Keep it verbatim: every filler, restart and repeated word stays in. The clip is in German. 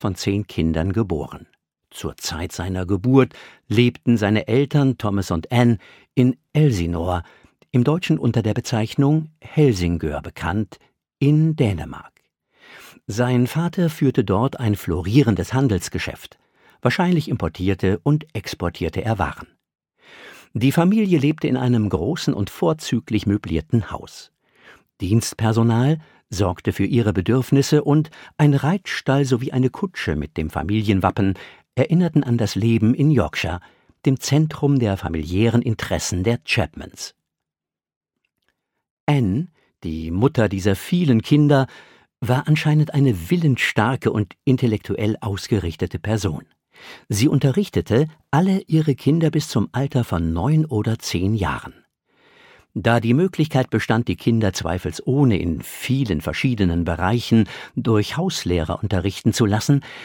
von zehn Kindern geboren. Zur Zeit seiner Geburt lebten seine Eltern Thomas und Anne in Elsinore, im Deutschen unter der Bezeichnung Helsingør bekannt, in Dänemark. Sein Vater führte dort ein florierendes Handelsgeschäft. Wahrscheinlich importierte und exportierte er Waren. Die Familie lebte in einem großen und vorzüglich möblierten Haus. Dienstpersonal sorgte für ihre Bedürfnisse und ein Reitstall sowie eine Kutsche mit dem Familienwappen erinnerten an das Leben in Yorkshire, dem Zentrum der familiären Interessen der Chapmans. Anne, die Mutter dieser vielen Kinder, war anscheinend eine willensstarke und intellektuell ausgerichtete Person. Sie unterrichtete alle ihre Kinder bis zum Alter von neun oder zehn Jahren. Da die Möglichkeit bestand, die Kinder zweifelsohne in vielen verschiedenen Bereichen durch Hauslehrer unterrichten zu lassen,